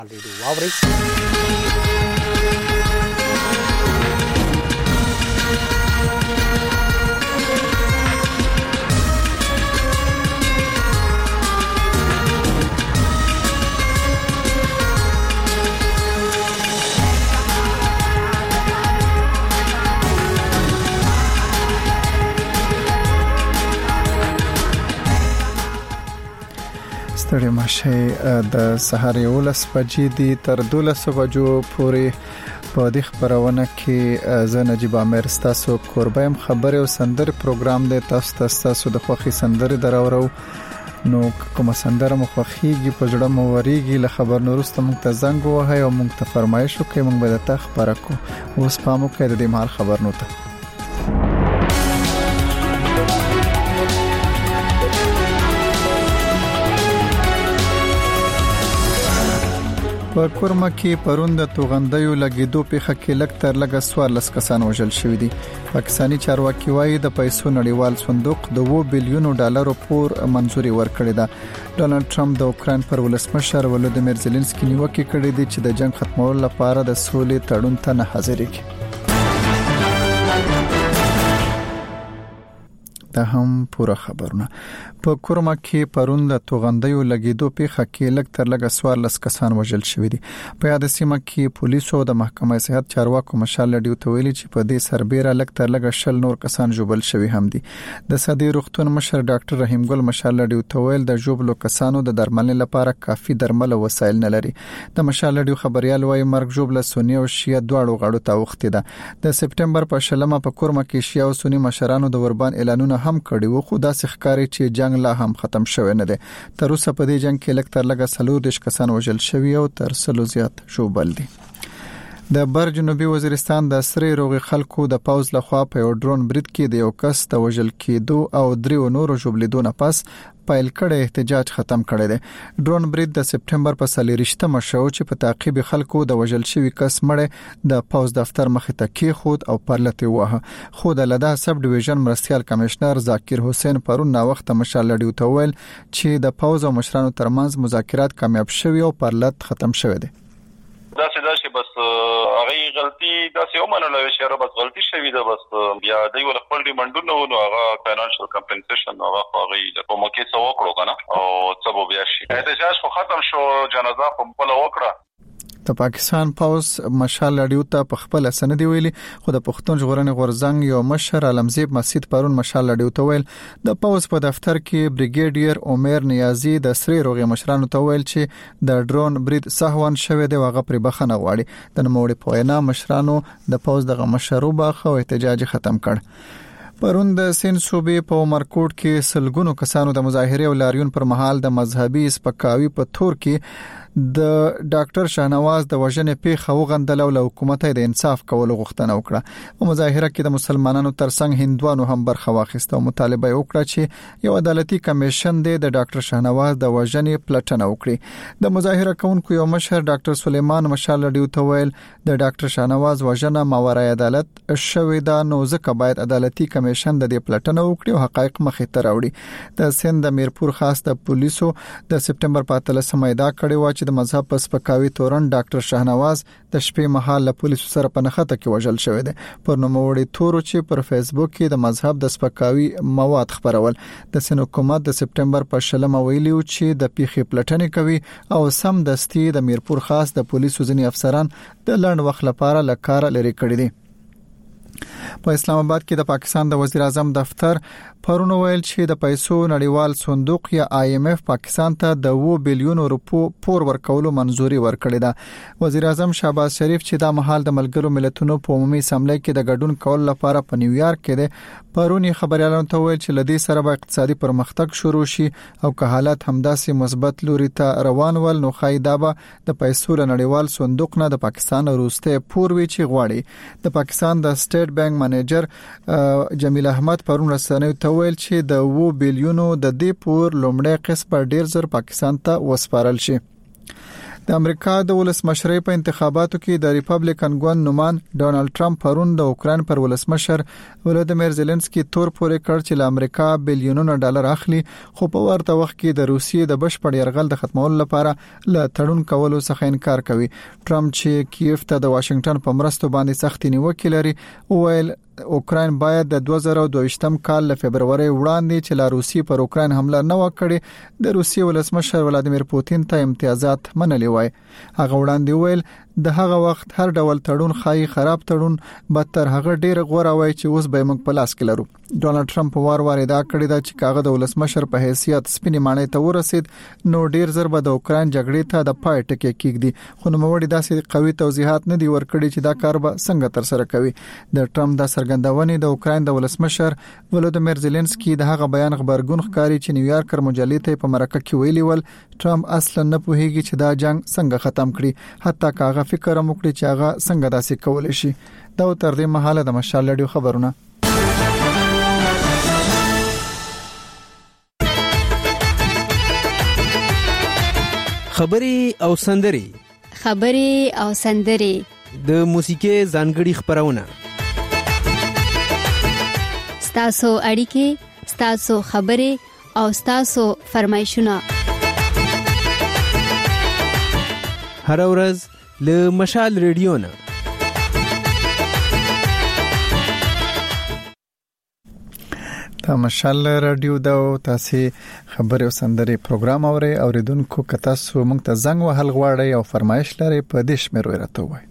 ستړي مشه د سهار 11 بجې دي تر 12 بجو پورې په دې خبرونه کې زه نجيب عامر تاسو کوربایم خبره او سندر پروګرام د تاسو د خوخي سندر دراورو نو کوم سندر مخخيږي په جوړه موريږي له خبر نورسته مونږ ته زنګ وهاي او مونږ ته فرمایش وکړي مونږ به د خبره کو اوس پامو کې د دې مال خبر نو ته په کورما کې پروند توغندیو لګیدو په خکې لکتر لګ سوار لس کسان وژل شوې دي پاکستانی چارواکي وايي د پیسو نړیوال صندوق د 2 بلین ډالر پور منزوري ورکړې ده ډونالد ټرمپ د اوکرين پر ولسمشر ولودیمیر زيلنسکي نیوکه کړې ده چې د جنگ ختمولو لپاره د سولې تړون ته نه حاضرې کی دا هم پوره خبرونه په کورما کې پرون د توغندیو لګیدو په خکې لکتر لګ سوار لس کسان وژل شوې دي په یاد سیمه کې پولیسو د محکمه صحت چارواکو مشال لډیو تویلي چې په دې سربېره لکتر لګ شل نور کسان جوبل شوي هم دي د صدې روغتون مشر ډاکټر رحیم ګل مشال لډیو تویل د جوبلو کسانو د درملنې لپاره کافي درمل او وسایل نه لري د مشال لډیو خبريال وايي مرګ جوبله سونی او شیعه دواړو غړو ته وخت ده د سپټمبر په شلمه په کورما کې شیعه او سونی مشرانو د وربان اعلانونه هم کړي وو خو دا ښکاري چې جنگ لا هم ختم شوی نه دی تر اوسه په دې جنگ کې لکتر لګ سلور د کسان وژل شوی او تر سلو زیات شوبل دي د بر جنوبي وزیرستان د سری روغي خلکو د پاوز لخوا په یو ډرون برید کې د یو کس د وژل کېدو او دریو نورو جوبلیدو نه پس پایل کړه احتجاج ختم کړی دی ډرون برید د سپټمبر په 23 شو چې په تعقیب خلکو د وژل شوی کس مړ د پاوز دفتر مخ ته کې خود او پرلته وه خو د لدا سب ډیویژن مرستيال کمشنر ذاکر حسین پرون نا وخت مشال لډیو تویل چې د پاوز او مشرانو ترمنځ مذاکرات کامیاب شوي او پرلت ختم شوی دی دا څه بس هغه غلطي دا څه ومنل چې بس غلطي شوی ده بس بیا دوی ول خپل ډیماندونه نو هغه فاینانشل کمپنسیشن هغه د کومکې څو وکړو کنه او څه به بیا شي احتجاج خو ختم شو جنازه په بل وکړه د پاکستان پاوز مشال لډیو ته په خپل سند ویلي خو د پښتون ژغورنې غورزنګ یو مشر علمزیب مسجد پرون مشال لډیو ته ویل د پاوز په دفتر کې بریګیډیر عمر نیازی د سری روغي مشرانو ته ویل چې د ډرون برید سهوان شوه دی هغه پر بخنه غواړي د نوموړي په وینا مشرانو د پاوز دغه مشرو باخه او احتجاج ختم کړ پرون د سین صوبې په عمرکوټ کې سلګونو کسانو د مظاهره او لاریون پر مهال د مذهبي سپکاوي په تور کې د ډاکټر شاهنواز د وژنې پیښه وغندل او حکومت د انصاف کولو غوښتنه وکړه په مظاهره کې د مسلمانانو ترڅنګ هندوانو هم برخه واخیسته او مطالبه وکړه چې یو عدالتي کمیشن د ډاکټر شاهنواز د وژنې پلټنه وکړي د مظاهره کوونکو یو مشر ډاکټر سلیمان مشال لډیو ته ویل د ډاکټر شاهنواز وژنه ماورای عدالت شوې ده نو ځکه باید عدالتي کمیشن د دې پلټنه وکړي او حقایق مخې ته راوړي د سند د میرپور خاص د پولیسو د سپټمبر په 13 مېدا کړي و چې د مذهب په سپکاوي تورن ډاکټر شاهنواز د شپې مهال له پولیسو سره په نخته کې وژل شوی دی پر نوموړي تورو چې پر فیسبوک کې د مذهب د سپکاوي مواد خبرول د سن حکومت د سپټمبر په شلمه ویلیو چې د پیښې پلټنې کوي او سم دستي د میرپور خاص د پولیسو ځینی افسران د لړن وخت لپاره لکاره لري کړی دي په اسلام آباد کې د پاکستان د وزیر اعظم دفتر پرون ویل چې د پیسو نړیوال صندوق یا IMF پاکستان ته د 2 بلین روپو پور ورکولو منزوري ورکړې ده وزیر اعظم شهباز شریف چې د مهال د ملګرو ملتونو په عمومي اسمبلی کې د ګډون کول لپاره په نیویارک کې ده پرون خبريالانو ته ویل چې لدی سره به اقتصادي پرمختګ شروع شي او که حالات همداسې مثبت لوري ته روان ول نو خایدا به د پیسو نړیوال صندوق نه د پاکستان وروسته پور وی چې غواړي د پاکستان د سټیټ بانک منیجر جمیل احمد پرون رسنیو ته ویل چې د 2 بلیونو د دې پور لومړی قسط په ډیر زر پاکستان ته وسپارل شي د امریکا د ولسمشرۍ په انتخاباتو کې د ریپبلیکن ګوند نومان ډونالد ټرمپ پرون د اوکرين پر ولسمشر ولودیمیر زيلنسکي تور پورې کړ چې له امریکا بلیونونو ډالر اخلي، خو په ورته وخت کې د روسیې د بشپړ یرغل د ختمولو لپاره له تړون کولو څخه انکار کوي. ټرمپ چې کیف ته د واشنگټن په مرستو باندې سخت نیوکه لري، ویل اوکرين باید د 2022م کال له فبرवरी وړاندې چې لا روسي پر اوکرين حمله نه وکړي د روسي ولسمشر ولادیمیر پوتین ته امتیازات منلي وای. هغه وړاندې ویل د هغه وخت هر ډول تړون خای خراب تړون بدتر هغه ډیر غوړه وای چې اوس به موږ په لاس کې لرو. ډونالد ټرمپ وار ادعا کړې ده چې کاغه د ولسمشر په حیثیت سپینې مانې ته ورسید نو ډیر زر به د اوکرين جګړې ته د پای ټکی کېږي، خو نو موړي داسې قوي توضیحات نه دی ورکړي چې دا کار به څنګه تر سره کوي. د ټرمپ د څرګندونې د اوکرين د ولسمشر ولودیمیر زيلنسکي د هغه بیان خبرګون ښکاري چې نیویارکر مجلې ته په مرکه کې ویلي ول ټرمپ اصلا نه پوهیږي چې دا جنگ څنګه ختم کړي، حتی کاغه فکر وکړي چې هغه څنګه داسې کول شي. دا تر دې مهاله د مشال رادیو خبرونه. خبري او سندري د موسیقي ځانګړي خبرونه، ستاسو اړیکې، ستاسو خبري او ستاسو فرمایشونه هر ورځ له مشال رادیو نه. دا مشال رادیو دا تاسو خبري او سندري پروګرام اوري اوریدونکو کتا سو مونږ ته زنګ وهل غواړي او فرمایش لري په دې شمیر ورته وای.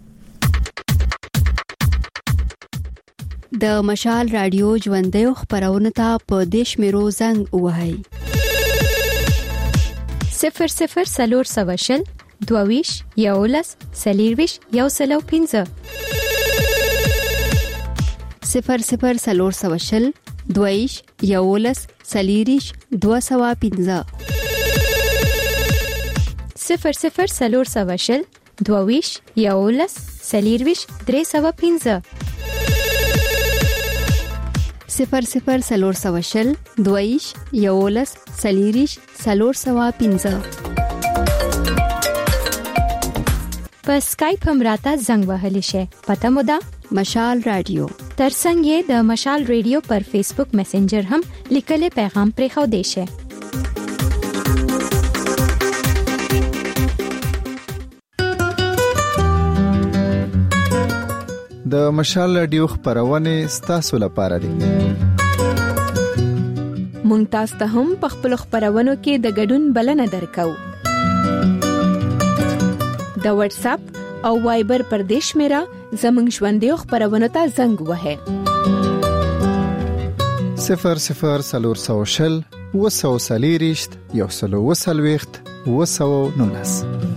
د مشال رادیو ژوندۍ خبرونه ته په دې شمیرو زنګ وهاي 00 22 یولس سلیرویش یو سلو 15 00 22 یولس سلیریش 215 00 22 یولس سلیرویش 315 00 22 یولس سلیریش 315 په اسکایپ هم راته زنګ وهلی شي. پته مو ده مشال رادیو. ترڅنګ یې د مشال رادیو پر فیسبوک میسنجر هم لیکل پیغام پرې خو دی شي. د مشال رادیو خبرونه ستاسو لپاره دي. مونږ تاسو ته هم په خپل خبرونو کې د ګډون بلنه درکو. د واتس اپ او وایبر پر دیش میرا زمنګ ژوندې خبرونه ته زنګ وهه 00 وسوسلیریشت یو سلو وسلويخت وسو نونس.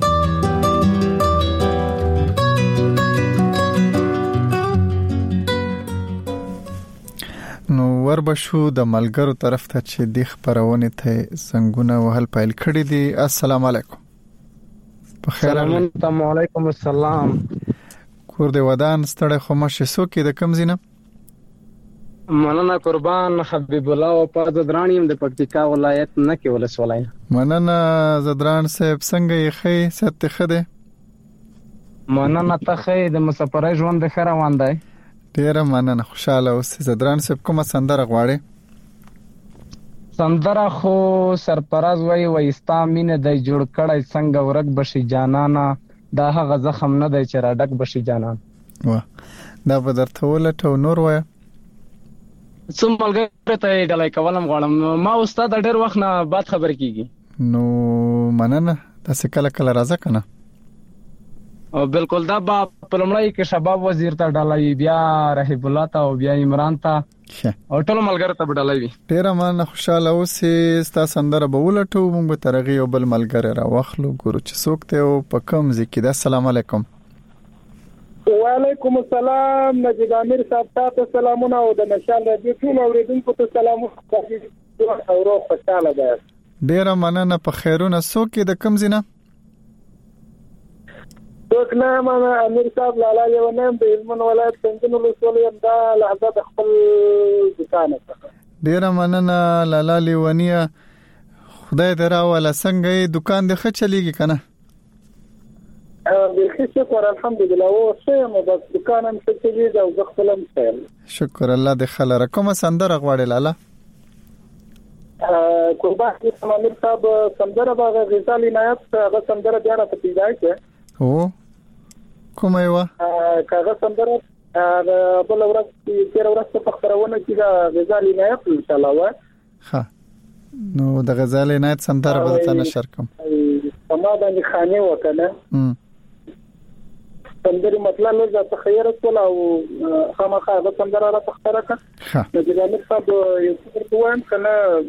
نو وربشو د ملګرو طرف ته چې د خبرونه ته زنګونه وهل پایل کړی دي. السلام علیکم. السلام علیکم. السلام. کور دې ودان ستړی خو مشه سو کې د کم زینه مننه قربان حبیب الله او په زدرانیم د پکتیکا ولایت نه کې ولسوالای. مننه زدران صاحب څنګه یې خې ست خده؟ مننه ته خې د مسافرای ژوند د خروان دی. ډیره مننه خوشاله اوس. زدران صاحب کومه سندره غواړي؟ سندره خو سرپراز وای ستا مینه د جوړ کړای څنګه ورک بشي جانانا دا هغه زخم نه دی چې را ډک بشي جانان. واه دا به درته ولټو نور وای څوم ملګری ته ډلای کولم غواړم ما استاد ډېر وخت نه بعد خبر کیږي. نو مننه تاسو کله کله راځه کنه. او بالکل دا با پلمړی کې شباب وزیر ته ډلای بیا رحیب الله ته او بیا عمران ته او ټول ملګری ته ډلای. ډیر من خوشاله اوسې ستا سندره به ولټو موږ به ترغي او بل ملګری را واخلو ګورو چې څوک ته او په کوم ځکه. السلام علیکم. وعلیکم السلام. نجیب امیر صاحب ته سلامونه او د مشال رادیو ټول اوریدونکو ته سلامونه او روغ خوشاله ده. ډیر مننه. په خیرونه څوک د کوم زینه؟ څوک نه ما امیر صاحب لالا یو نام د هلمند ولایت څنګه ولسوالۍ دا لحظه د خپل دکان څخه. ډیر مننه لالا لیونیه. خدای دې راوله څنګه دکان دې ښه چلیږي کنه؟ بالخير شکر الحمدلله او سم د دکانم څخه دې او زغفلم سم شکر الله دې خلره کومه سندره غواړي لاله قربان اسماعیل صاحب سندره باغ غزالی نایب هغه سندره بیا را پیدا کړه او کومه یو هغه سندره بل ورځ تیر ورځ په خبرونه کې دا غزالی نایب ان شاء الله وا ها نو د غزالی نایب سندره به تاسو نشر کوم سما باندې خانه وکنه سندره مطلب له ځکه خیر کول او خامخا د سندره را تختره کړه نو د امیر صاحب یو څه کوم کنه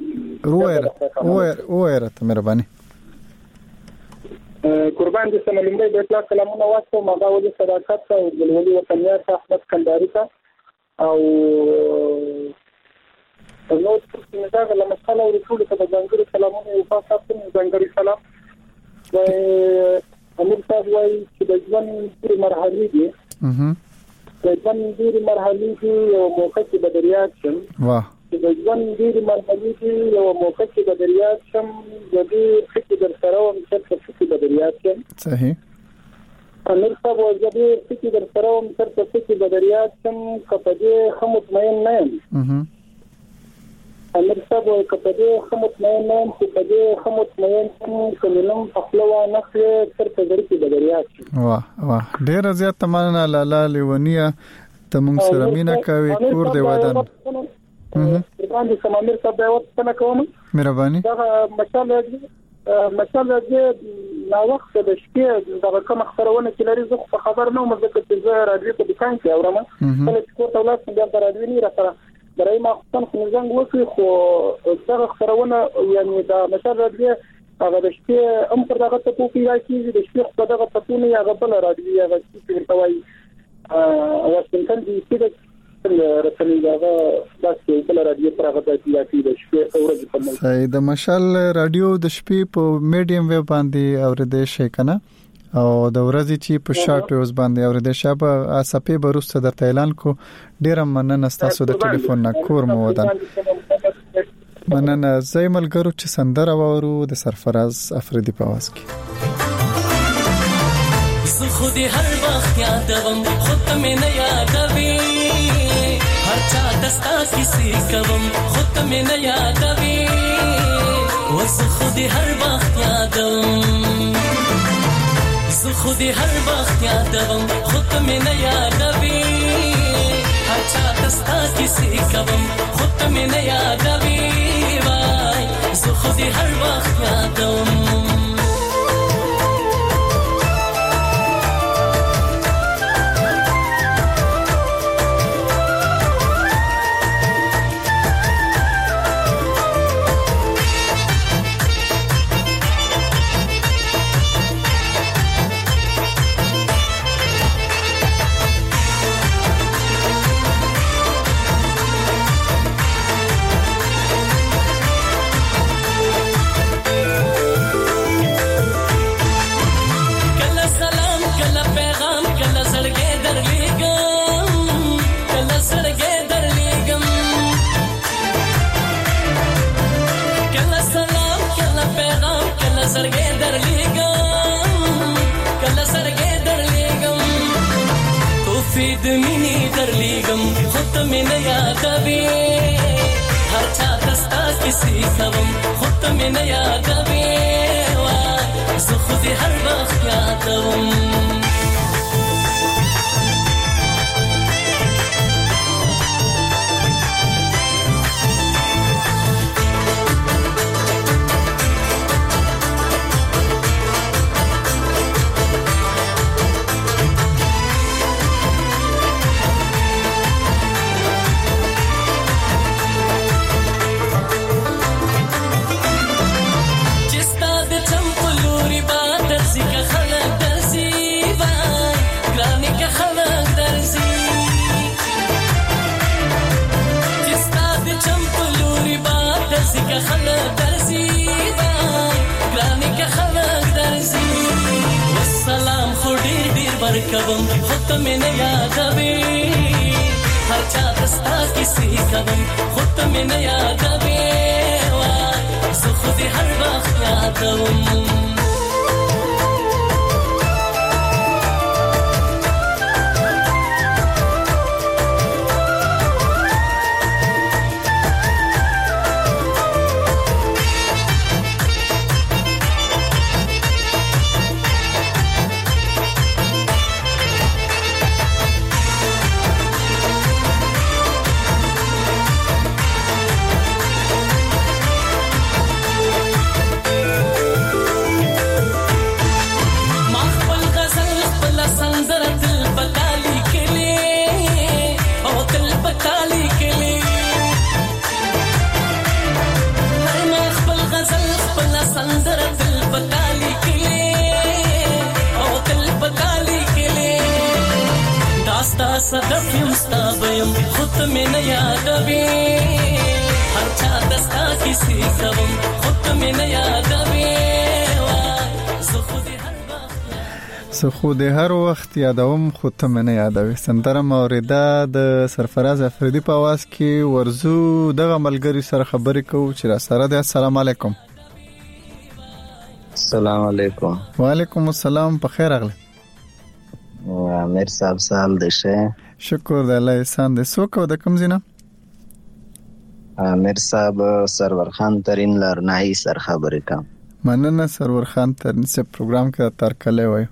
وایره ته مهرباني قربان دي سملم دې د کلامونو واسطه مغاولي صداقت او ګلولي وطنیات احمد کنداری کا او نو څه نه دا لمه خلا او رسول ته د ځنګړي کلامونو یو خاصه ځنګړي سلام امیر صاحب وايي چې د ژوند ډېر مرحلې دي د ژوند ډېر مرحلې دي یو موقع کې بدریات شم واه چې د ژوند ډېر مرحلې دي یو موقع کې بدریات شم د دې فکر در سره او چې فکر بدریات شم صحیح امیر صاحب وايي چې فکر در سره او چې فکر بدریات شم کپدې هم مطمئن نه یم امیر صاحب وايي کپدې هم مطمئن نه یم چې کپدې هم مطمئن کوم خپلوا نخله تر تجربه کې بدریات واه واه ډېر زیات تمنه لاله لیونیه ته موږ سره مینا کوي کور دی ودان باندې سمامیر صاحب دا وخت څنګه کوم مهرباني دا مثلا دې نا وخت د شپې دا کوم خبرونه چې لري زه په خبر نه مزه چې زه راځي په دکان کې اورم کله چې کوته ولات بیا راځي نه راځه برای ما خپل څنګه وکړي خو دا خبرونه یعنی دا مثلا دې هغه د شپې پر دغه ته کوي راځي د شپې په دغه ته نه هغه بل راځي هغه چې ورتوي واشنگټن ډي سي د رسنۍ هغه داسې بل راځي پر هغه د سیاسي د شپې اورځي په مل صحیح د مشال رادیو د شپې په میډیم ویو باندې اورېدې شي کنه او د ورځې چې په شارټ ویوز باندې اورېدې شابه اسپې بروسته د اعلان کو ډیر مننه تاسو د ټلیفون نکور مو ودان مننه زایمل ګرو چې سندره وورو د سرفراز افریدي په واس کې زه خودي هر وخت یادوم خود مې نه یادوي هر چا دستا کیسې کوم خود مې نه یادوي زه خودي هر وخت یادوم زه خودي هر وخت یادوم خود مې نه یادوي هر چا دستا کیسې کوم خود مې نه یادوي وای زه خودي هر وخت یادوم د مینې درلیږم خود مې نه یادوي هر چا دستا کیسې کوم خود مې نه یادوي زه خو دې هر وخت یادوم کوم خود مې نه یادوي هر چا دستا کیسې کوم خود مې نه یادوي زه خو دې هر وخت یادوم صدف یم ستابیم خود می نه یادوي هر چا دستا کسی کوم خود می نه یادوي زه خود هر وخت یادوم خود ته مې نه یادوي. سندره موریده د سرفراز افریدي په आवाज کې ورزو دغه ملګری سره خبرې کوو چې را سره ده. السلام علیکم. السلام علیکم. وعلیکم السلام. په خیر راغلی. امیر صاحب سال دې شه. شکر د الله احسان دې. څوک او د کوم ځای نه؟ امیر صاحب سرور خان ترین لرناهي سر خبرې کوم. مننه سرور خان ترین سے پروګرام کې تر کله وای.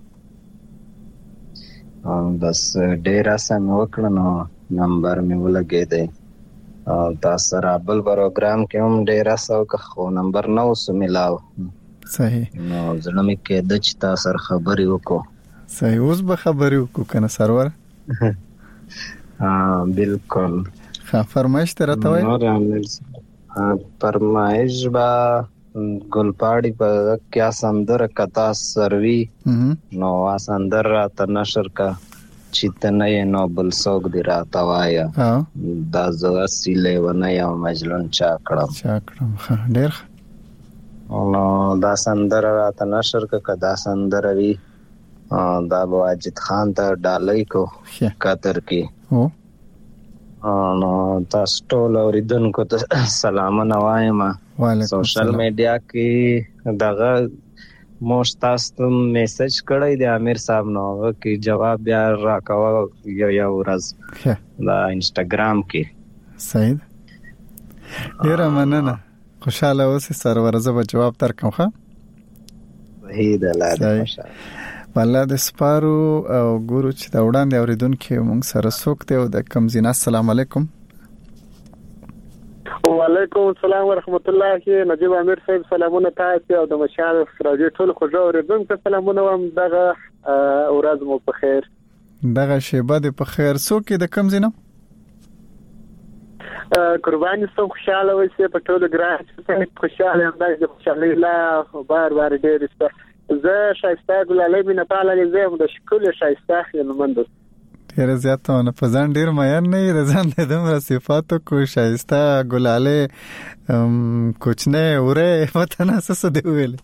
بس ډیر اسانه وکړ نو نمبر مې ولګې دی. تاسو سره بل پروګرام کې هم ډیر اساو خو نمبر نو سملاو. صحیح. نو ځنه مې کې د چتا سره خبرې وکړو. صحیح. اوس به خبرې وکړو کنه سرور. بالکل. فرمایش تر راته وای. فرمایش با ګلپاړي په کیا سندر کتا سروي نو سندر رات نشر کا چیتنه نو بل سوګ دی راته وایا دا زو سیله ونه یا مجلون چا کړم ډېر نو دا سندر رات نشر کا کدا سندر وی دا واجد خان ته ډالۍ کو قطر کې نو تاسو ټول اوریدونکو ته سلام نوایم. سوشل میډیا کې دغه موشتاستو میسج کړی دی امیر صاحب نو کې جواب بیا راکاو یو ورځ دا انستګرام کې. صحیح. ډیر مننه. خوشاله اوسې سرور زه به جواب درکم. ښه صحیح ده. لاله والله د سپارو او ګورو چې دا وړاندې اوریدونکو موږ سره څوک دی او د کوم ځای. السلام علیکم. وعلیکم السلام ورحمت الله. نجیب امیر صاحب سلامونه تاسو او د مشال راډیو ټول خوږو اوریدونکو سلامونه وم. دغه ورځ مو په خیر. دغه شیبه د په خیر. څوک د کوم ځای نه؟ قرباني سم خوشاله اوسئ په ټول ګران خوشاله یم. د خوشالۍ لا بار ډېر است. زه شایسته ګلالۍ مینه پاله زم د شکل شایسته خلمند. ډیر زیاتونه په ځان ډیر مېن نه د ځان د دومره صفاتو کو شایسته ګلالۍ کوچنه وره وطن اساس دی ویل.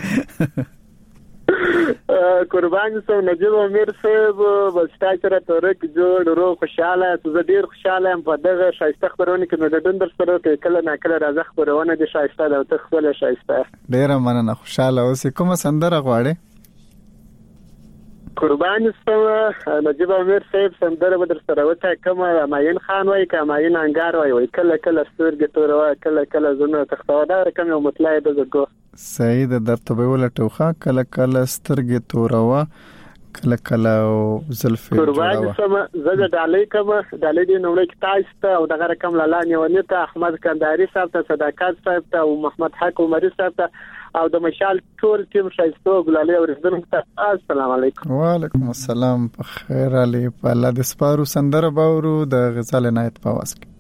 قربان سم نجیب امیر صاحب بس تاسو را تورک جوړ رو خوشاله. زه ډیر خوشاله یم په دغه شایسته خبرونه کې نو د دندر سره کله نه کله راځه خبرونه دي شایسته او ته خپل شایسته. ډیر مننه. خوشاله اوسې. کومه سندره غواړې؟ قربان سم نجیب امیر صاحب سندره بدر سره وته کومه ماین خان وای کماین انګار وای کله کله سترګې تور وای کله زونه تختوادار کوم مطلع د زګو. صحیح. د درته به ولټوخه کله سترګې توروا کله زلفې قربان سم زه د ډالۍ کوم ډالۍ دی نو لیک تاسو ته او دغه رقم لاله نیونه ته احمد کندهاری صاحب ته صداقت صاحب ته او محمد حق عمری صاحب ته او د مشال ټول ټیم شایسته ګلالۍ اوریدونکو ته السلام علیکم. وعلیکم السلام. په خیر علي. په الله د سپارو سندره باورو د غزل عنایت په आवाज کې.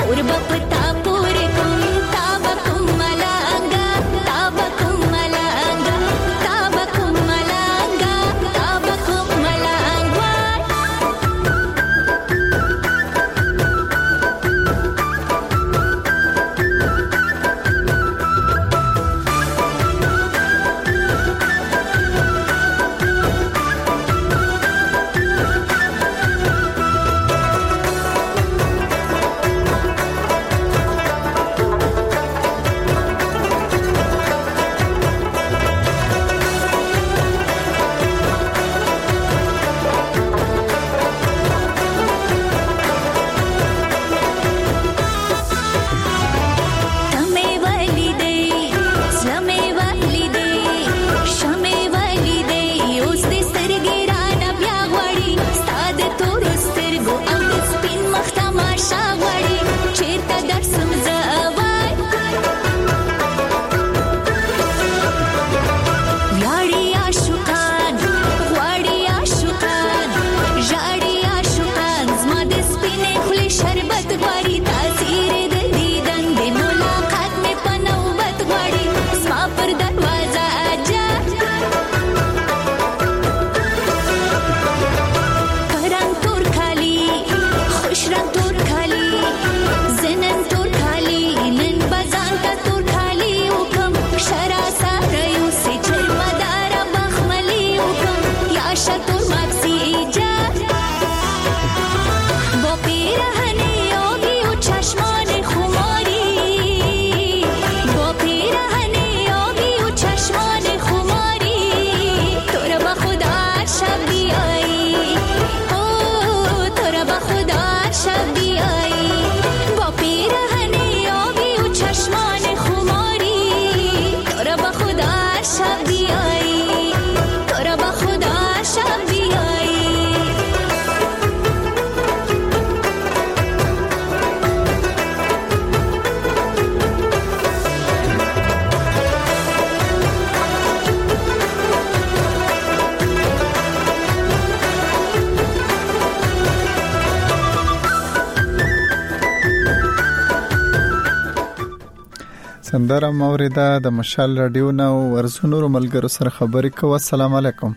سندره موریده د مشال رادیو نو ورزونو ملګرو سره خبرې کوم. السلام علیکم.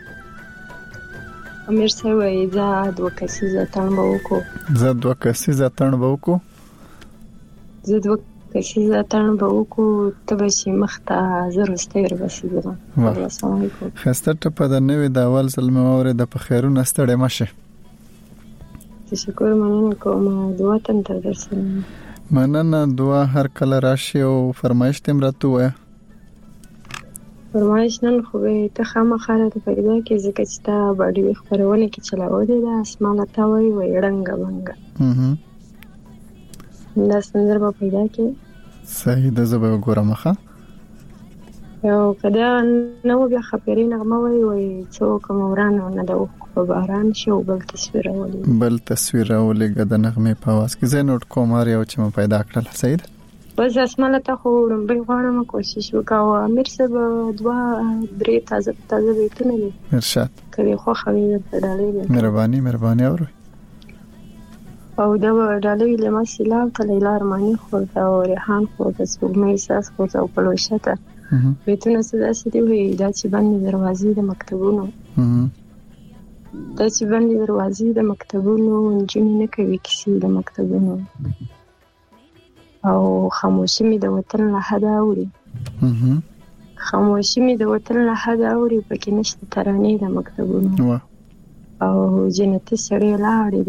امیر سوي زاد وکسیزه تن بوکو زاد وکسیزه تن بوکو تبشي مخته زرستیر بسیدم. السلام علیکم. خسته ته په د نوې د اول ظلم موریده په خیرونه ستړي مشه. تشکر مننه کوم. دعا تن تر درسنه مننه. دعا هر کله راشي او فرمایش تم راته وای. فرمایش نن خو ته خامخاله ته پیدا کې ځکه چې تا باندې خبرونه کې چلاولې ده اسمانه تا وای رنګ منګ دا څنګه به پیدا کې صحیح ده. زه به ګورم ښه یو کدا نو بیا خبرې نغمه وای څوک مورانه نه ده په باران شو بل تصویر ولې د نغمه په واس کې زه نوٹ کوم اړ یو چې م پیدا کړل. صحیح ده. بس اسمانه ته خو به غواړم کوشش وکاو. امیر صاحب دوا درې تازه بیتونه دي ارشاد کړي خو خوي ته ډالې. مهرباني اوري او دا ډالې لمه سلام کله ارمانی خو دا ریحان خو د سپوږمۍ احساس خو او پلوشته بیتونه سدا سدي وي دا چې باندې دروازې د مکتبونو جنې نه کوي کسی د مکتبونو او خاموشي می د وطن له حدا اوري پکې نشته ترانې د مکتبونو او جنتي سړی لاړې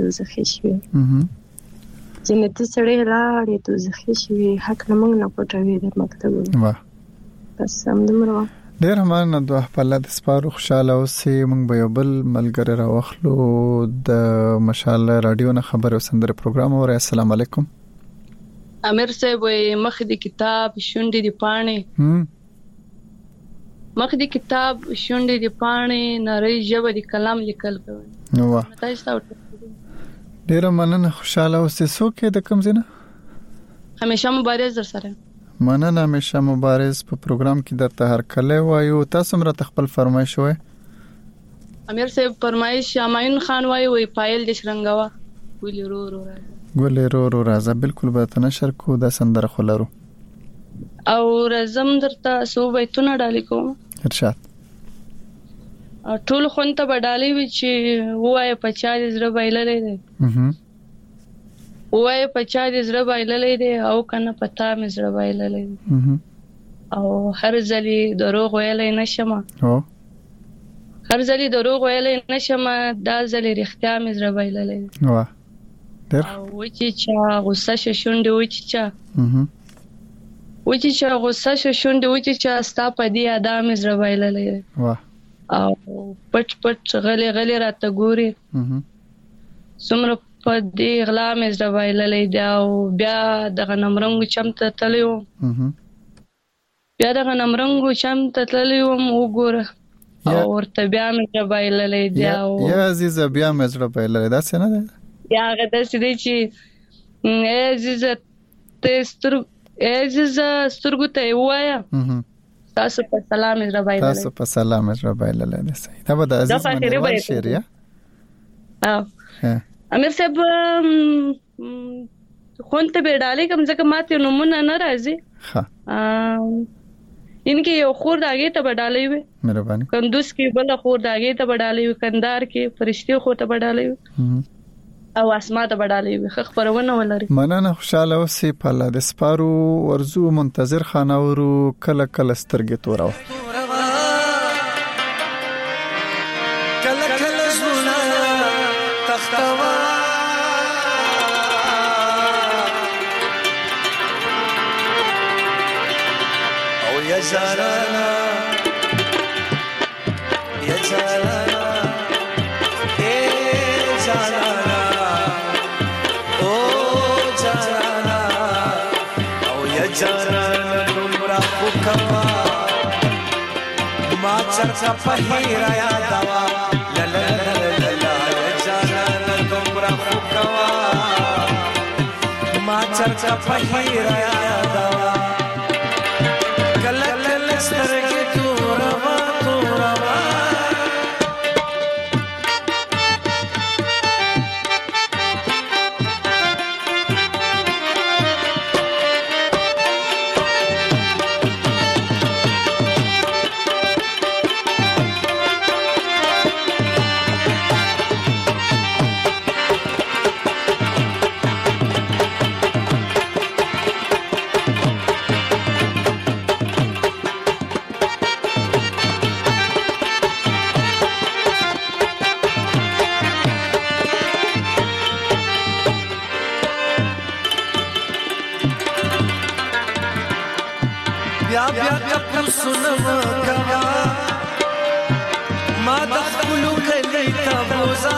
دوزخي شوي حق لمنګ نه پټوي د مکتبونو. بس همدومره. ډېر مننه. دوه په الله د سپارو خوشاله اوسې. موږ به یو بل ملګری راوخلو د مشال رادیو نه خبر او سندره پروګرام اوري. السلام علیکم. امیر صاحب مخ دي کتاب شونډې دي پاڼې نری ژبه دي کلام لیکل کوي. واه ډېر مننه. خوشاله اوسې. څوک د کوم ځای؟ همیشه مبارز در سره. مننه. همیشه مبارز په پروګرام کې درته هر کله وایو. تاسو مر ته خپل فرمایش وای. امیر صاحب فرمایش امین خان وای پایل د شرنګوا ویل رو ګولې رو راځه بالکل به تنشر کو دا سندره خلرو او رزم درته سو بیتونه ډالې کوم ارشاد ټول خونته بدالي وی چې وای په چا دې زړه بایللې دي وای په چا دې زړه بایللې دي او کنه پتا مې زړه بایللې دي او هر ځلې دروغ ویلې نشم هر ځلې دروغ ویلې نشم دا ځلې رښتیا مې زړه بایللې دي واه در او چې چا غوسه شونډې و چې چا و چې چا غوسه شونډې و چې چا ستا په دې ادا مې زړه بایللې دي واه او پټ غلي راته ګوري څومره په دې غلا مې زړه بایللې دی او بیا دغه نمرنګو چمته تللی وم وګوره او ورته بیا مې زړه بایللې دی یا عزیزه بیا مې زړه بایللې داسې نه دی یا هغه داسې دی چې عزیزه سترګو ته یې ووایه تاسو په سلام زړه بایللې ده صحیح دا به د عزیز منیوال شعر یا امیر صاحب خونته به ډالې کوم ځکه ماته نمونه نه راځي ها انکه یو خور داګه ته ډالې وي مهرباني کندوز کې بل خور داګه ته ډالې وي کندار کې فرشتي خور ته ډالې وي او اسما ته ډالې وي خبرونه ولري مننه خوشاله اوسې په لا د سپارو ورزو منتظر خاناورو کله کله سترګې توراو کله کله زونه تختوا او یا زارانا یا زارانا اے زارانا او زارانا او یا زارانا دومره وکوا ما چرچا پهیرا یا دوا لا یا زارانا دومره وکوا ما چرچا پهیرا یا دوا سترګې توروا بیا تپوسونه کوا ما د خپل کلی ته بوزا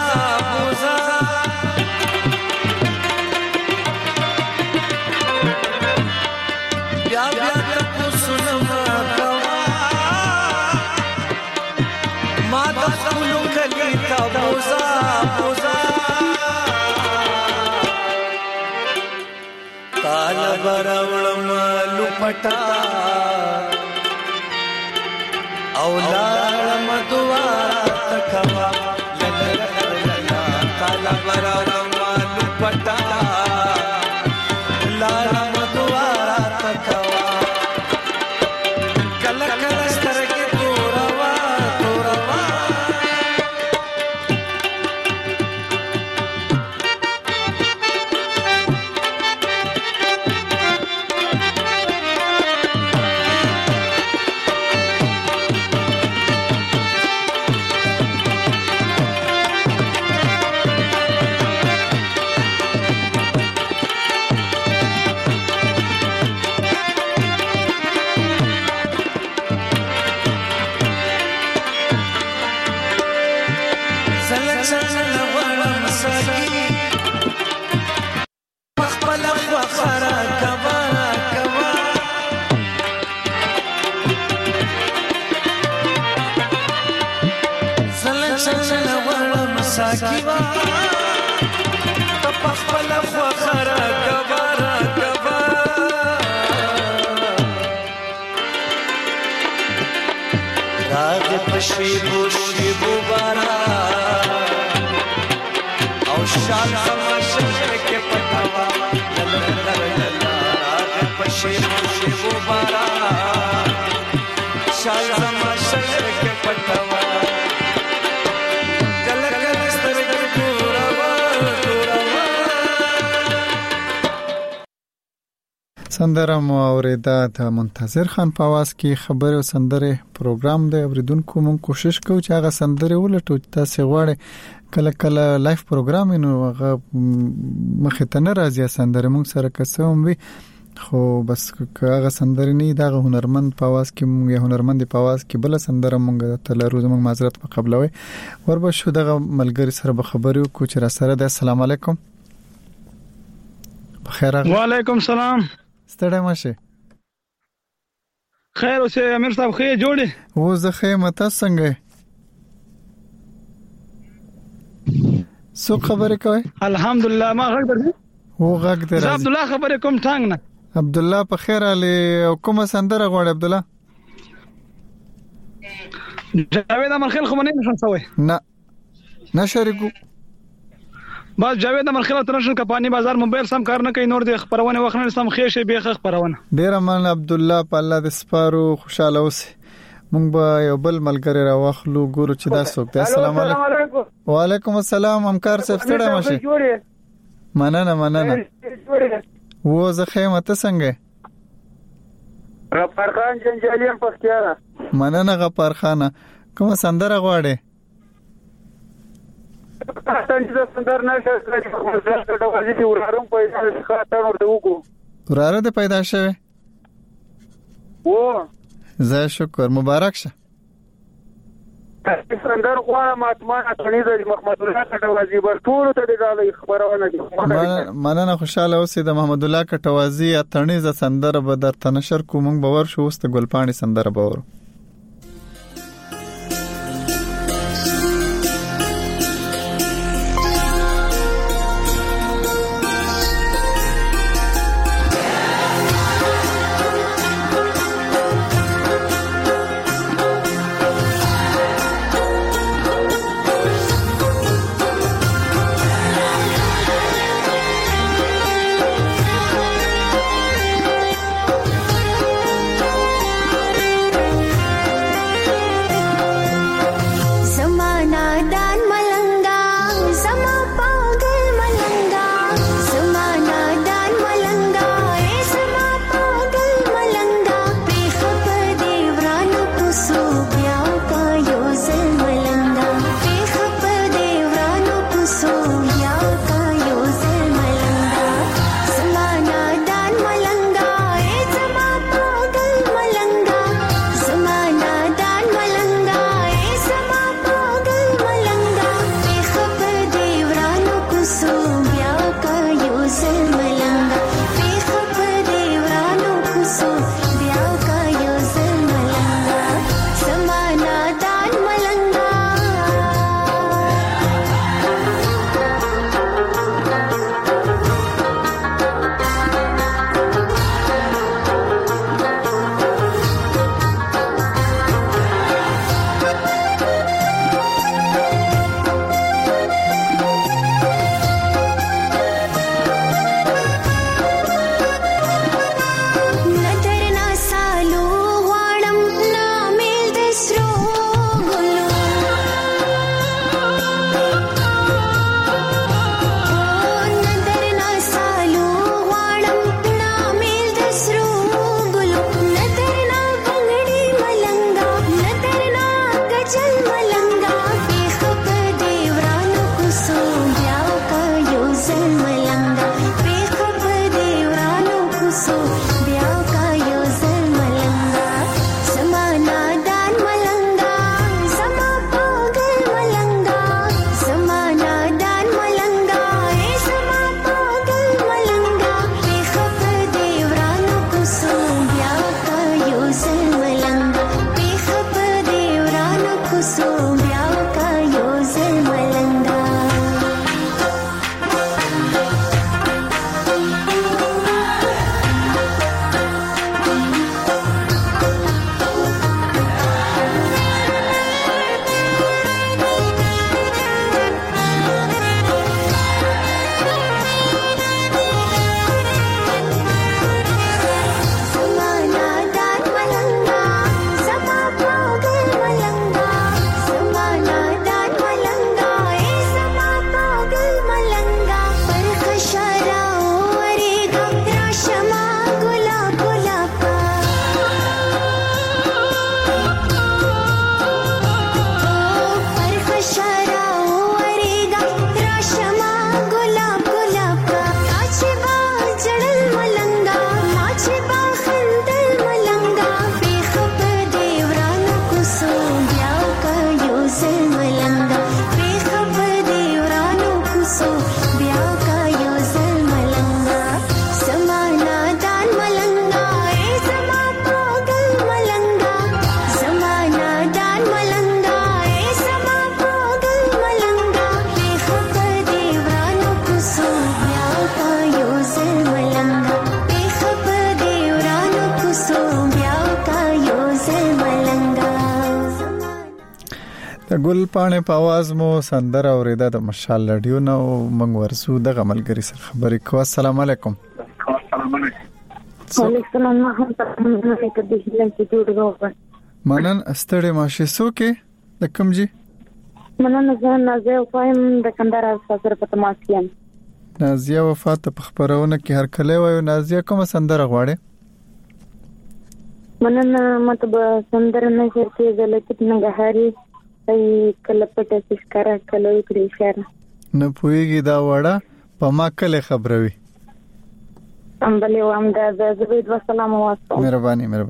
بیا تپوسونه کوا ما د خپل کلی ته بوزا طالب راولم لپټا او لارم دوارا تکوا طالب راولم لپټا لارم دوارا تکوا کله کله سترګې توروا ساکیوا تپخپل خوخرا کبارا راغ پشیبو بارا او شال سماشر کے پتا سندره مو اوریدا د منتظر خان په आवाज کې خبره او سندره پروګرام دی. اوریدونکو مون کوشش کوو چې هغه سندره ولټو تاسو غواړئ کله کله لایف پروګرام نو هغه مخه ته نه راځي سندره مون سره قسم وي خو بس هغه سندره نه دا هنرمند په आवाज کې مونږ یو هنرمند په आवाज کې بل سندره مونږ ته لرو زموږ معذرت په قبلوي وربه شو دغه ملګری سره به خبرو کو چې را سره د السلام علیکم بخیر. وعلیکم السلام. ستړی مشه. خیر اوسه امیر صاحب خې جوړې و زه خې مته څنګه سو خبره کوي الحمدلله ما غږ درځي و غږ درځي عبد الله خبره کوم ټانګ نه عبد الله په خیر علي او کومه سندره غواړي عبد الله جاوید امرخیل خو نه نشم سوي نه شریکو بس جاوید امرخیل ترشن کپانی بازار موبایل سم کار نه کوي نور د خبرونه وخت نه سم خېشه به خبرونه ډیر من عبد الله په الله د سپارو خوشاله اوسه مونږ به یو بل ملګری را واخلو ګورو چې دا څوک دی. السلام علیکم. وعلیکم السلام همکار صاحب ستړی مشه. مننه و زه خیمه ته څنګه غفار خان جنجالیم پختیاره. مننه غفار خان کوم سندره غواړي وراره دې پیدا شوه و زه شکر مبارک شه سندر غواړم اتمان اتنی د محمد الله کټوازی ورټول ته د خبرونه دي. مننه خوشاله اوسې د محمد الله کټوازی اتنی ز سندره به در تنشر کوم باور شو است ګلپانی سندره باور. د ګل پاڼې په आवाज مو سندره اوریدا د مشال رادیو نو موږ ورسو د ملګری سره خبرې کوو. السلام علیکم. وعلیکم السلام. منن استړې ماشه سو کې د کوم جی منن زه نازیه وایم د کندهار سره په تماس یم. نازیه وفات په خبرونه کې هر کله وایو. نازیه کوم سندره غواړي؟ منن مطلب سندره نه شرکې د لکت نګهاري ای کله پټه سکاره کله کړی شهر نه پويږي دا وړه په ما کله خبروي. امبلې وام د زبید والسلام واسطه. مهرباني منن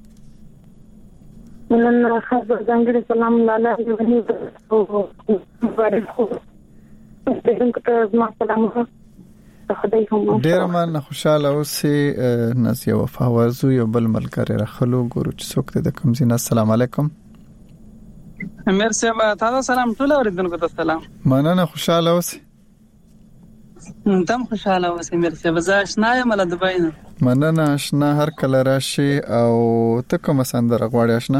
خاص ځانګړي سلام لاله ونی او ورکو دغه ما سلام خدای هم ډیر من خوشاله اوسې. نازیه وفا ورزو یو بل ملګری راخلو ګورو چې څوک د کوم زینا. السلام علیکم. مرسي با تاسو سلام ټول اوریدونکو ته سلام. مننه خوشاله اوسې. تم خوشاله اوسې. مرسي بزا آشنا یم له دبي نه. مننه آشنا هر کله راشي. او ته کوم سندره غواړې آشنا؟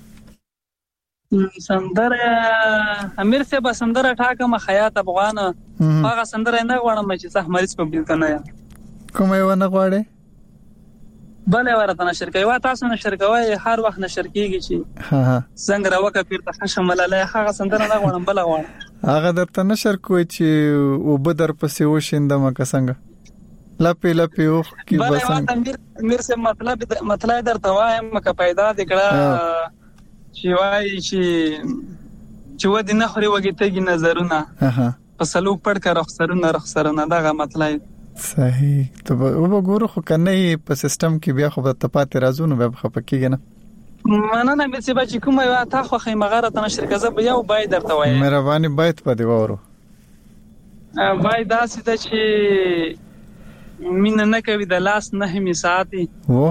سندره امیر سے با سندره ټاکه ما حیات افغان هغه سندره نه غواړم چې صح مریض په بل کنه یا کومه یو نه غواړې؟ بلې ورته نشر کوي. وا تاسو نشر کوي هر وخت نشر کیږي چې څنګه راوکه پیرته خشم لاله هغه سندره نه غواړم بل غواړم هغه درته نشر کوي چې وبدر پسې وشینده مکه څنګه لپی وخ کی بسنګ امیر سے مطلب درته وایم مکه پیدا دکړه چې وای چې ودی نه خوري وګیتګي نظرونه فصلو پړ کا رخصرونه دغه مطلب صحیح. ته وګورو خو کنه په سیستم کې بیا خو ته پاتې رازونه به خپکیږي نه. مننه مې چې بچی کومه یو تا خو خیمغه را تنشر کزه بیا و باید درته وای. مهرباني باید پدې وورو. باید داسې ته چې مين نه کوي د لاس نه می ساتي. و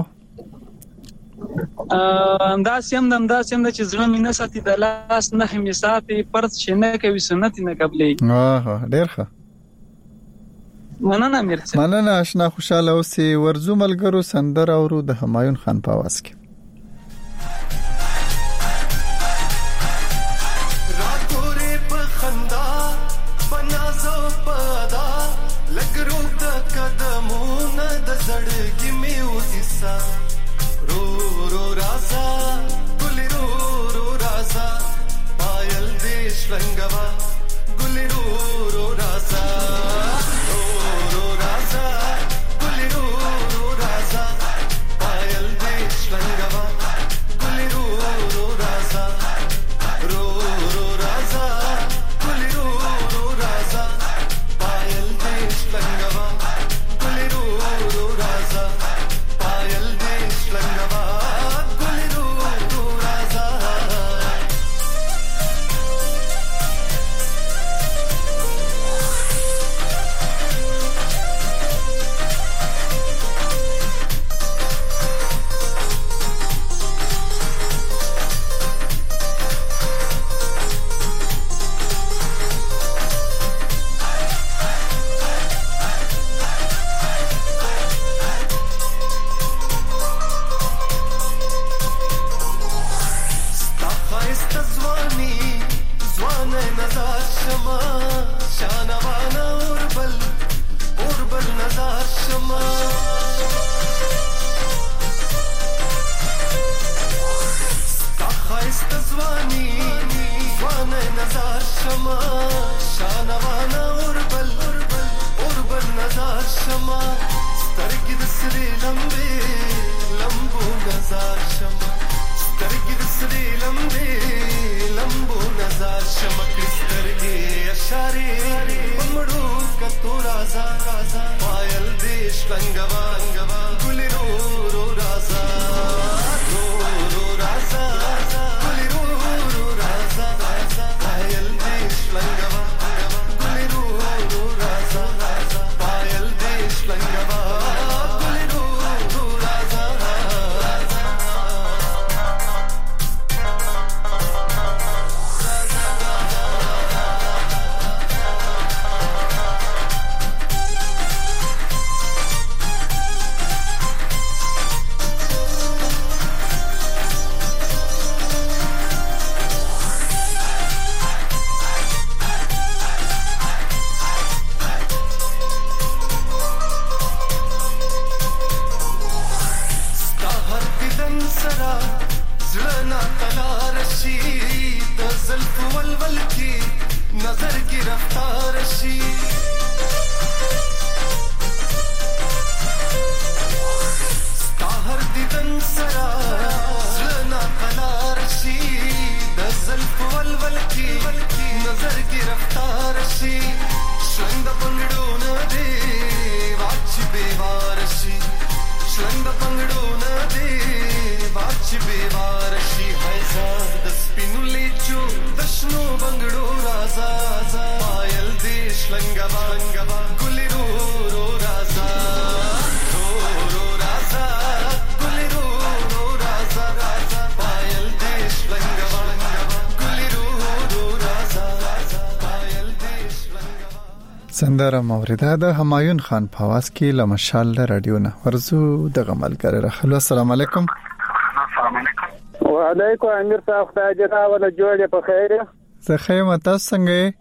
انداسیم چې زړه مې نه ساتي د لاس نه می ساتي پرڅ چې نه کوي سنت نه قبلې. ډیر ښه. مننه مرسي. مننه آشنا خوشاله اوسې. ورزو ملګرو سندره اورو د همایون خان په आवाज کې. راتورې په خندا بنازو پدا لګرو د قدمونه د زړګي مې وسیسا رو رو رازا ګل رو رو رازا پایل دې شلنګوا ګل رو رو رازا رازا پایل دیش لنگوا گلی رو رازا رو رازا گلی رو رازا پایل دیش لنگوا گلی رو رازا پایل دیش لنگوا. سندره موریده د همایون خان په आवाज کې لمشال رادیو نه ورزو د غمل کړه رحلو. السلام علیکم. وعلیکم امیر صاحب خدای دې راوله جوړه په خیر. زه خیم تاسو څنګه یې؟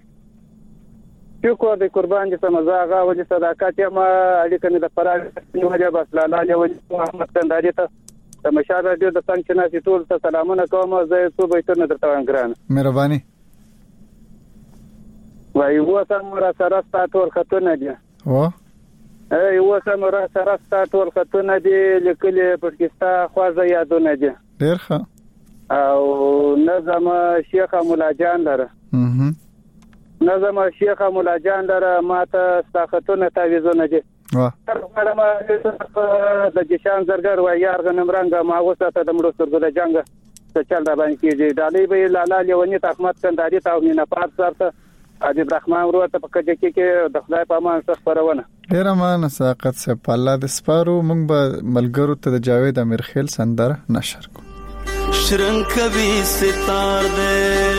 شکر دې قربان دې سمزاغه او دې صداقت ما اړیکه نه د فرار نیولې بس لاله له محمد کنداري ته د مشال رادیو د څنګه چې ټول ته سلامونه کوم. زه څو بیت نه درته وایم ګران. مهرباني. وای هو سم را سره ستاسو خطونه دي. و هو سم را سره ستاسو خطونه دي لیکلي پاکستان خوازه یادونه دي. ډیر ښه. او نظم شیخ مولا جان لره. نظم شیخ مولا جان لره ماته ستاختونه تعویذونه دي. واه. ما د جشان زرګر و یار غنم رنګ ما وسته د مړو سرګو د جنگ څه چل را باندې کیږي. دالې به لاله لیونی احمد کنداري ته نه پات سره عجیب رحمان ورته په کجه کې د خدای په امان څخه خبرونه ډیر امان ساقت سے پالا د سپارو موږ به ملګرو ته د جاوید امیر خیل سندره نشر کو. شرنګ کوي ستار دې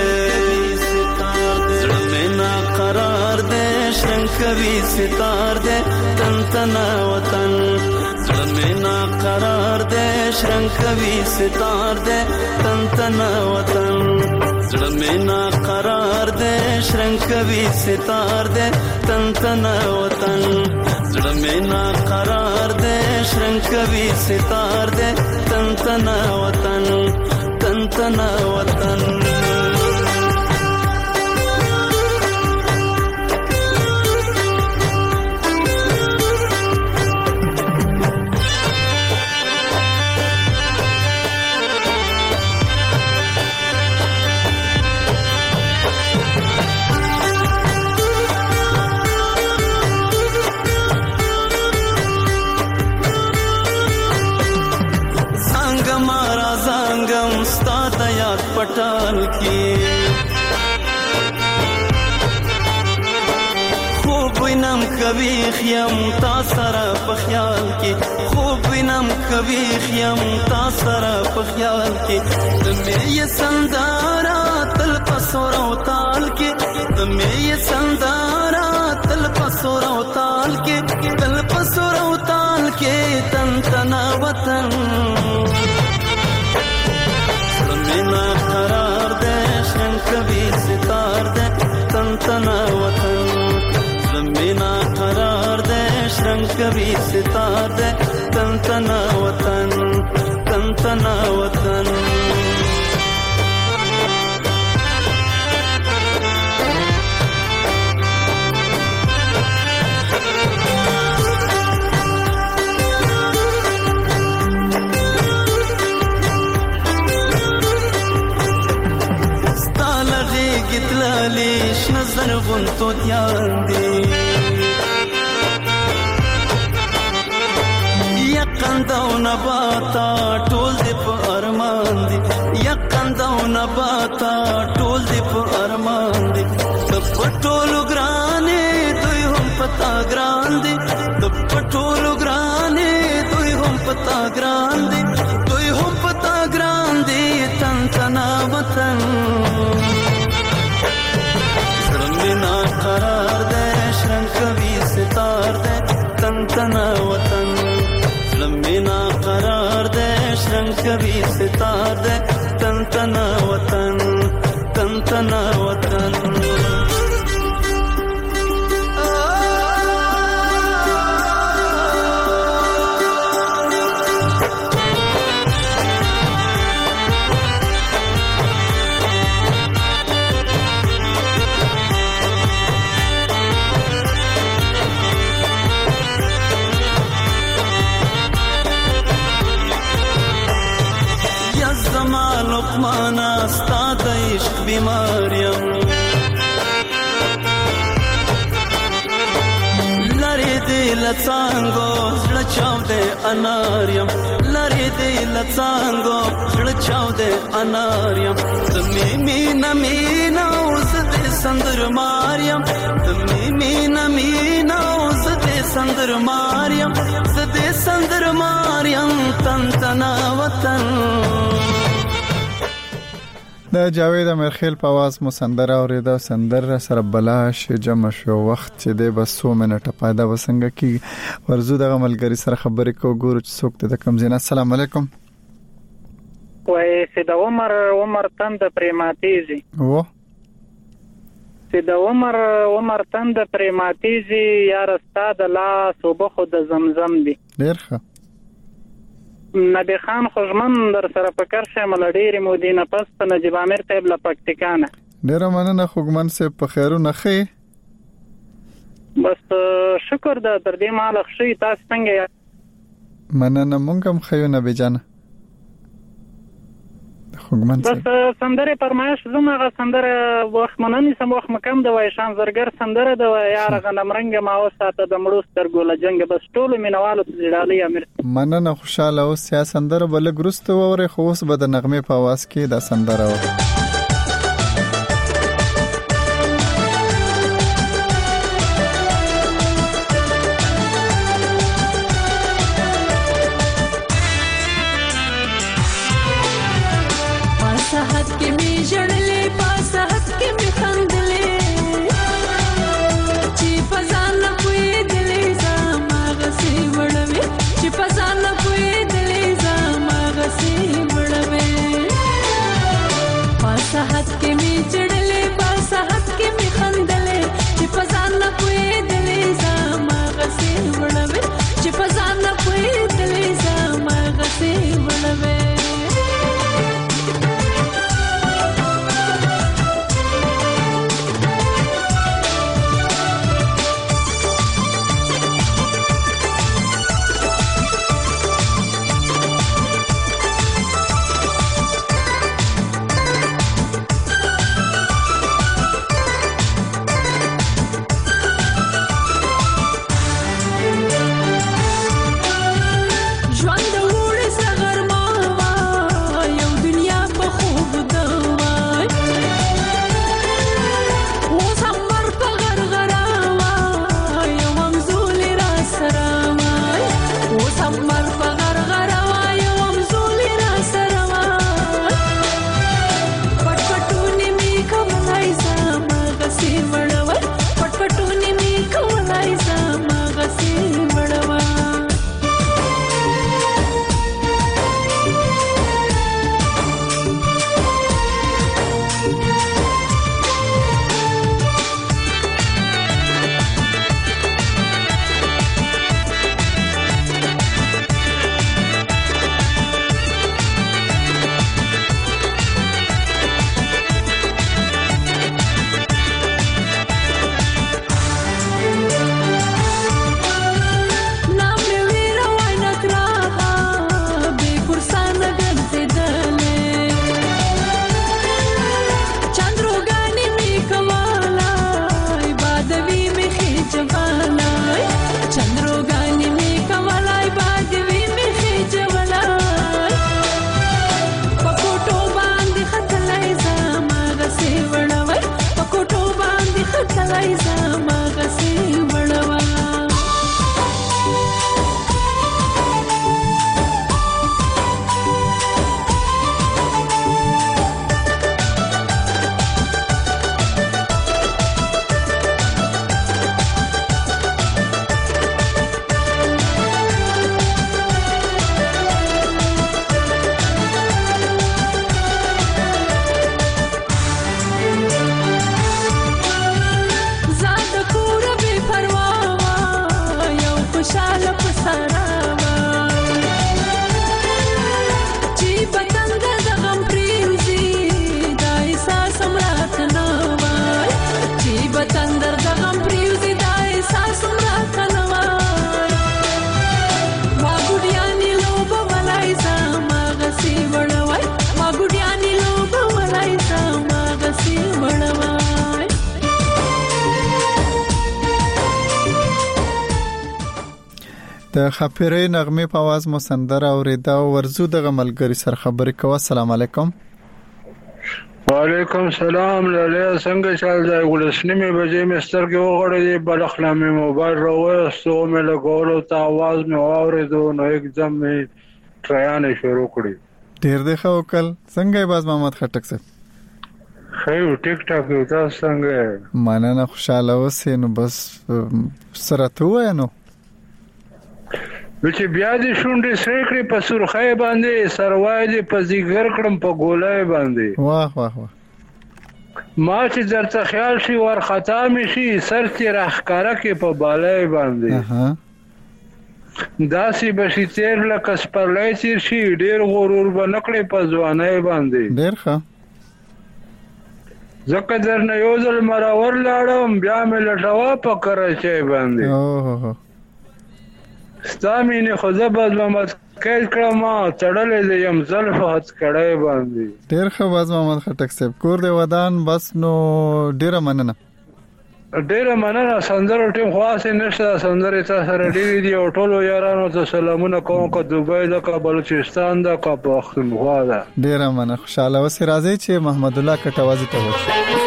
زړه مې نا قرار دې شرنګ کوي ستار دې تن تنا وطن زړه مې نا قرار دې شرنګ کوي ستار دې تن تنا وطن زړه مې نا قرار دې شرنګ کوي ستار دې تن تنا وطن زړه مې نا قرار دې شرنګ کوي ستار دې تن تنا وطن تن تنا وطن. پټال کې خوب وینم کوي خیم تا سره په خیال کې خوب وینم کوي خیم تا سره په خیال کې د مې سندارا تل پسور او تال کې د مې سندارا تل پسور او تال کې تل پسور او تال کې تن تنا وطن مینا قرار دے شرنگ کبھی ستار دے تن تنا وطن مینا قرار دے شرنگ کبھی ستار دے تن تنا وطن تن تنا وطن. لیش نظر غنتو دیان دی یقن داو نباتا ټول دی په ارمان دی یقن داو نباتا ټول دی په ارمان دی د پټولو ګرانې دوی هم پتا ګران دی د پټولو ګرانې دوی هم پتا ګران دی دوی هم پتا ګران دی تن تنا وطن مینا قرار دے شرنگ کبھی ستار دے تن تنا وطن مینا قرار دے شرنگ کبھی ستار دے تن تنا وطن تن تنا وطن. لقمانا ستا د عشق بیماریم لری دی لڅانګو زړه چاو دې اناریم لری دې لڅانګو زړه چاو دې اناریم تمې مینا مینا اوس دې سندر ماریم تمې مینا مینا اوس دې سندر ماریم دې سندر ماریم تن تنا وطن. د جاوید امرخیل په आवाज مو سندره اوریدا سندره سره بلاش جمع شو وخت چې د بسو منټه پیدا وسنګ کی ورزو د ملګری سره خبرې کو ګورو چې څوک ته کم زینا. السلام علیکم. وای سید عمر تند پریماتیزي و سید عمر تند پریماتیزي یار استاد لا صبح خود زمزم دی ډیر ښه نبی خان خوشمن در سره پکر شه ملډيري مودینه پس نجیب امیر طيب لا پکتیکانه ډیر مننه خوګمن سه په خیرونه خې بس شکر د تر دې مال خشي تاسو څنګه مننه مونږ هم خیو نبی جان خوګمن سه بس سندره پرمایش زمغه سندره وخت مننه سم وخت مکم د وای شان زرګر سندره د یار غنم رنگ ما او ساته د مړو سترګو لجنګ بس ټول مینوالو زړالي امیر مننه خوشاله او سیا سندره بل ګرست وره خو اوس به د نغمه په आवाज کې دا سندره و. د خپېرې نغمه په आवाज مو سندره اوریدا ورزو د ملګری سره خبرې کوه. السلام علیکم. وعلیکم السلام. لاله څنګه چل دی؟ ولسنیمه بجې مستر کې وغړې بلخلا مې موبایل راوستو مې لګولو ته आवाज مې اوریدو نو एकदम مې ټریان شروع کړی. ډیر د خوکل څنګه باز محمد خټک صاحب؟ خیر ټیک ټاک یو تاسو څنګه؟ مننه خوشاله اوسې. نو بس سره ته وای نو چې بیا دې شونډې سرې کړې په سرخۍ باندې سروای دې په زیګر کړم په ګولای باندې. واه واه واه. ما چې درته خیال شي ور خطا مې شي سر چې راخکاره کې په بالای باندې داسې بشي تیر لکه سپرلی تیر شي ډیر غرور به نکړې په ځوانۍ باندې. ډیر ښه. ځکه درنه یو ځل مراور لاړم بیا مې لټوا په کراچۍ باندې. اوه ستا مینې خو زه باز محمد قید کړم تړلې د یم زلف هڅ کړی باندې. ډېر ښه باز محمد خټک صاحب کور دی ودان بس نو ډېره مننه. ډېره مننه. سندرو ټیم خاصه نشته. سندرې تا سره ډېرې دي او ټولو یارانو ته سلامونه کوم که دوبۍ ده که بلوچستان ده که پښتونخوا ده. ډېره مننه. خوشاله اوسې. راځئ چې محمد الله کټوازي ته ورشو.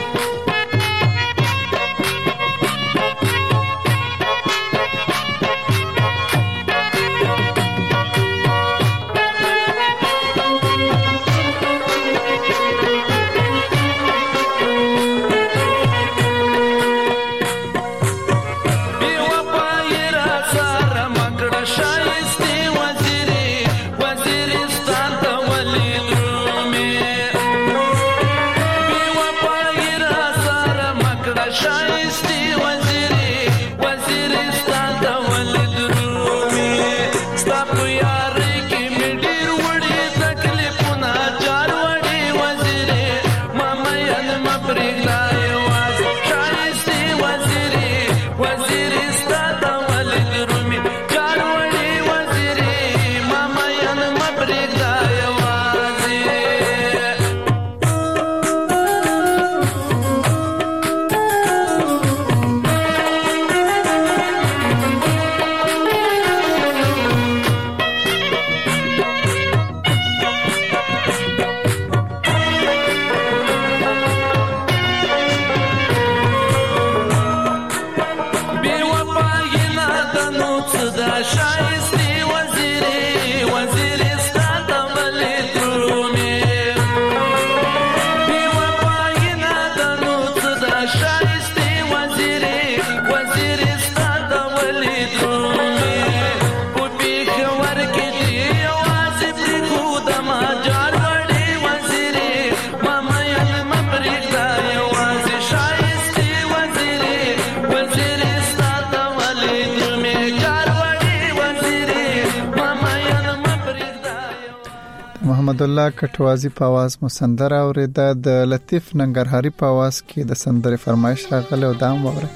محمد الله کټوازي په आवाज مو سندره اوریدا. د لطیف ننګرهاري په आवाज کې د سندره فرمایش راغله او دام وره.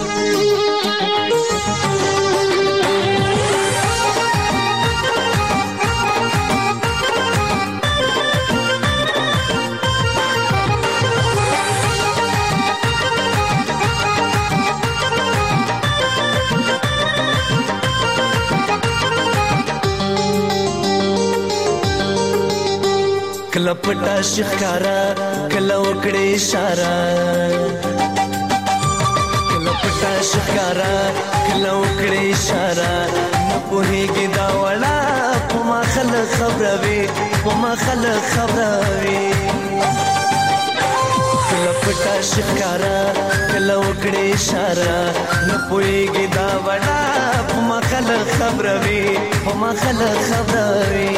کله پټا شخارا کله وکړې اشاره کله پټا شخارا کله وکړې اشاره نه پوهېږي دا وړه په ما خلک خبروي په ما خلک خبروي کله پټا شخارا کله وکړې اشاره نه پوهېږي دا وړه په ما خلک خبروي په ما خلک خبروي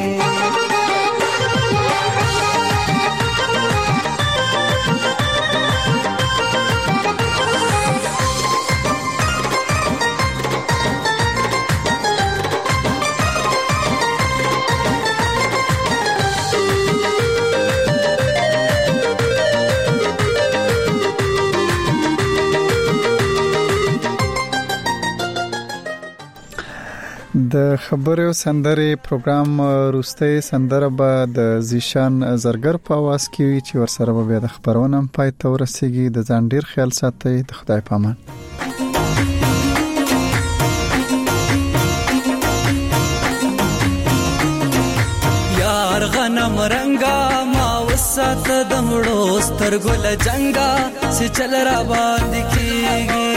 د خبرو سندري پروګرام روستي سندره به د زیشان زرګر په आवाज کې وی چې ورسره به د خبرونه پای ته ورسیږي. د ځان ډیر خیال ساتئ. د خدای پامان. وسات د مړو سترګو له جنگا چې چل را باندې کیږي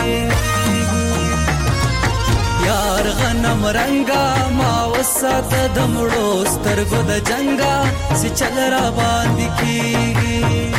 یار غنم رنگا ما وسات د مړو سترګو د جنگا چې چل را باندې کیږي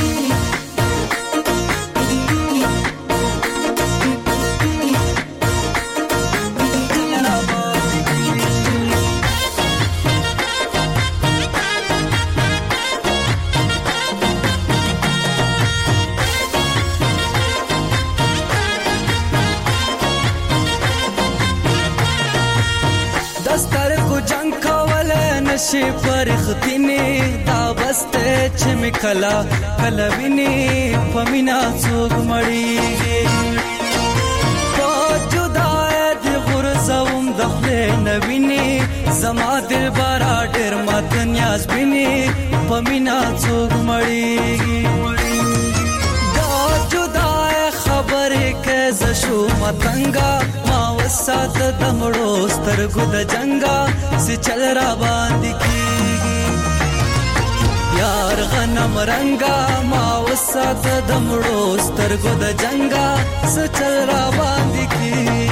نشي پرختینه دا بسته چې مکلا کلوینه پمینا څوک مړیږي په جدای دی غرزوم دخله نوینه زما دل بارا ډیر مات نیاز بینه پمینا څوک مړیږي دا جدای خبره کې زشو متنګا وسات د مړو سترګو د جنگا سي چل را باندې کیږي یار غنم رنگا ما وسات د مړو سترګو د جنگا سي چل را باندې کیږي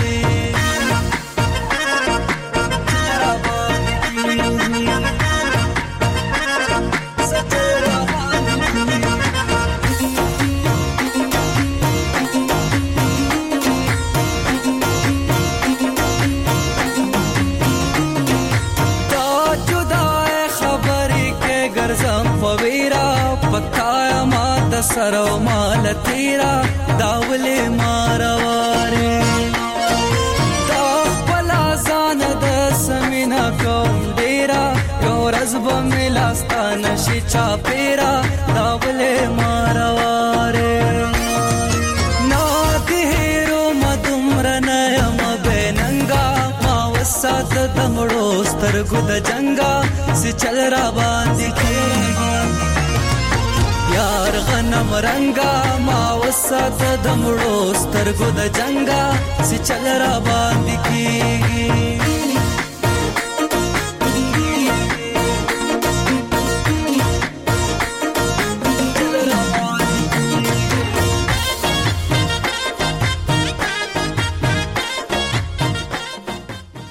سرو مال تیرا داوله مارواره دا پلا زان د سمینا کوم ډیرا یو رزب ملاستان شي چا پیرا داوله مارواره نا دهرو مدمرنه مبننګا ما وسات د مړو سترګو د جنگا سي چل را باندې کیږي یار غنم رنگا ما وسات د مړو سترګو د جنگا سي چل را باندې کیږي